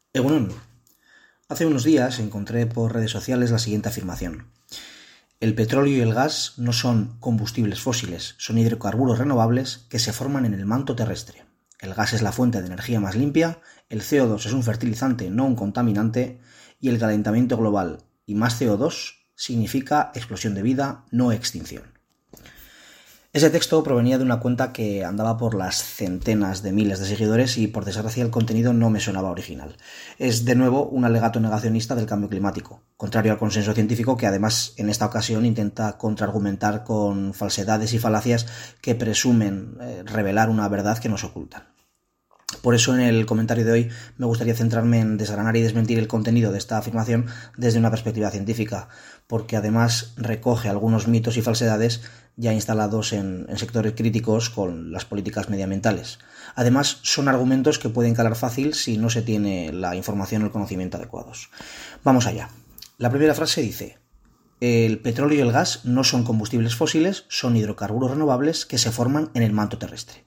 Egunon. Hace unos días encontré por redes sociales la siguiente afirmación. El petróleo y el gas no son combustibles fósiles, son hidrocarburos renovables que se forman en el manto terrestre. El gas es la fuente de energía más limpia, el CO2 es un fertilizante, no un contaminante, y el calentamiento global y más CO2 significa explosión de vida, no extinción. Ese texto provenía de una cuenta que andaba por las centenas de miles de seguidores y, por desgracia, el contenido no me sonaba original. Es, de nuevo, un alegato negacionista del cambio climático, contrario al consenso científico que, además, en esta ocasión intenta contraargumentar con falsedades y falacias que presumen revelar una verdad que nos ocultan. Por eso, en el comentario de hoy me gustaría centrarme en desgranar y desmentir el contenido de esta afirmación desde una perspectiva científica, porque además recoge algunos mitos y falsedades ya instalados en sectores críticos con las políticas medioambientales. Además, son argumentos que pueden calar fácil si no se tiene la información o el conocimiento adecuados. Vamos allá. La primera frase dice: el petróleo y el gas no son combustibles fósiles, son hidrocarburos renovables que se forman en el manto terrestre.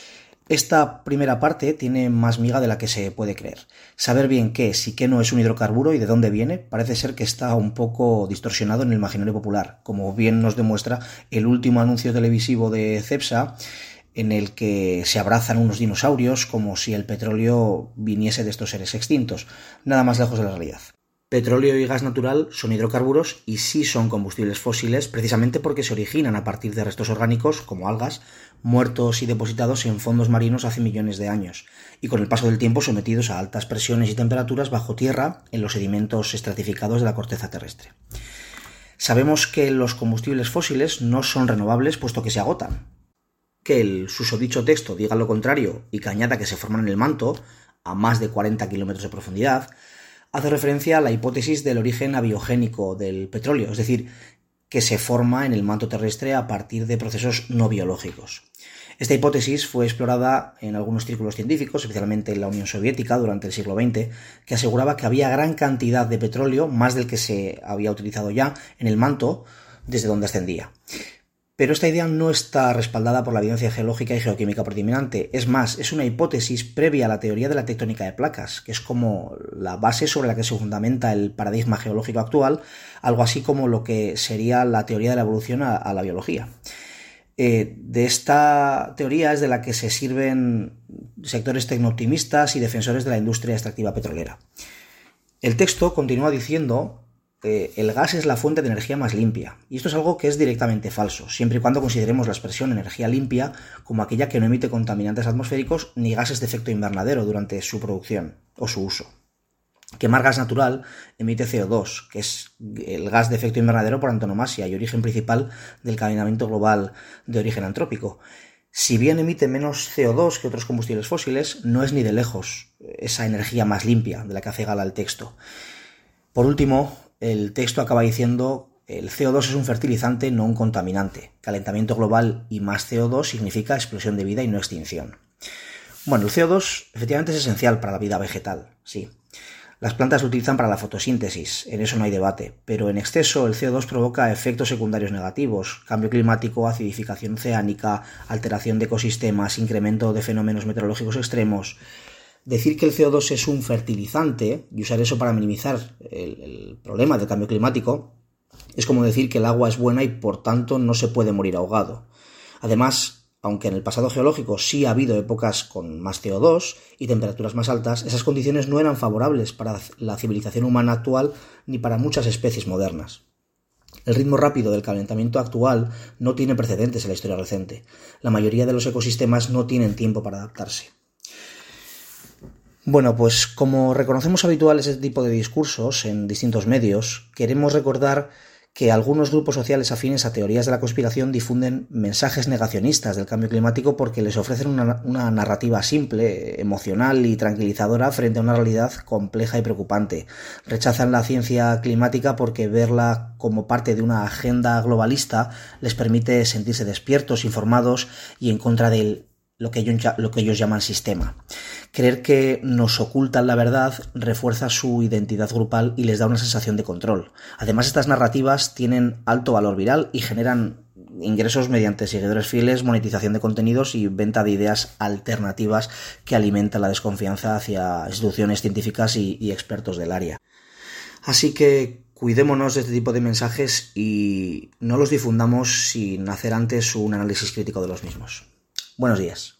Esta primera parte tiene más miga de la que se puede creer. Saber bien qué es y qué no es un hidrocarburo y de dónde viene parece ser que está un poco distorsionado en el imaginario popular, como bien nos demuestra el último anuncio televisivo de Cepsa, en el que se abrazan unos dinosaurios como si el petróleo viniese de estos seres extintos, nada más lejos de la realidad. Petróleo y gas natural son hidrocarburos y sí son combustibles fósiles precisamente porque se originan a partir de restos orgánicos, como algas, muertos y depositados en fondos marinos hace millones de años, y con el paso del tiempo sometidos a altas presiones y temperaturas bajo tierra en los sedimentos estratificados de la corteza terrestre. Sabemos que los combustibles fósiles no son renovables puesto que se agotan. Que el susodicho texto diga lo contrario y que añada que se forman en el manto, a más de 40 kilómetros de profundidad, hace referencia a la hipótesis del origen abiogénico del petróleo, es decir, que se forma en el manto terrestre a partir de procesos no biológicos. Esta hipótesis fue explorada en algunos círculos científicos, especialmente en la Unión Soviética durante el siglo XX, que aseguraba que había gran cantidad de petróleo, más del que se había utilizado ya, en el manto desde donde ascendía. Pero esta idea no está respaldada por la evidencia geológica y geoquímica predominante. Es más, es una hipótesis previa a la teoría de la tectónica de placas, que es como la base sobre la que se fundamenta el paradigma geológico actual, algo así como lo que sería la teoría de la evolución a la biología. De esta teoría es de la que se sirven sectores tecnooptimistas y defensores de la industria extractiva petrolera. El texto continúa diciendo: el gas es la fuente de energía más limpia, y esto es algo que es directamente falso, siempre y cuando consideremos la expresión energía limpia como aquella que no emite contaminantes atmosféricos ni gases de efecto invernadero durante su producción o su uso. Quemar gas natural emite CO2, que es el gas de efecto invernadero por antonomasia y origen principal del calentamiento global de origen antrópico. Si bien emite menos CO2 que otros combustibles fósiles, no es ni de lejos esa energía más limpia de la que hace gala el texto. Por último, el texto acaba diciendo: el CO2 es un fertilizante, no un contaminante. Calentamiento global y más CO2 significa explosión de vida y no extinción. Bueno, el CO2 efectivamente es esencial para la vida vegetal, sí. Las plantas lo utilizan para la fotosíntesis, en eso no hay debate, pero en exceso el CO2 provoca efectos secundarios negativos: cambio climático, acidificación oceánica, alteración de ecosistemas, incremento de fenómenos meteorológicos extremos. Decir que el CO2 es un fertilizante y usar eso para minimizar el problema del cambio climático es como decir que el agua es buena y por tanto no se puede morir ahogado. Además, aunque en el pasado geológico sí ha habido épocas con más CO2 y temperaturas más altas, esas condiciones no eran favorables para la civilización humana actual ni para muchas especies modernas. El ritmo rápido del calentamiento actual no tiene precedentes en la historia reciente. La mayoría de los ecosistemas no tienen tiempo para adaptarse. Bueno, pues como reconocemos habitual ese tipo de discursos en distintos medios, queremos recordar que algunos grupos sociales afines a teorías de la conspiración difunden mensajes negacionistas del cambio climático porque les ofrecen una narrativa simple, emocional y tranquilizadora frente a una realidad compleja y preocupante. Rechazan la ciencia climática porque verla como parte de una agenda globalista les permite sentirse despiertos, informados y en contra de lo que ellos llaman sistema. Creer que nos ocultan la verdad refuerza su identidad grupal y les da una sensación de control. Además, estas narrativas tienen alto valor viral y generan ingresos mediante seguidores fieles, monetización de contenidos y venta de ideas alternativas que alimentan la desconfianza hacia instituciones científicas y expertos del área. Así que cuidémonos de este tipo de mensajes y no los difundamos sin hacer antes un análisis crítico de los mismos. Buenos días.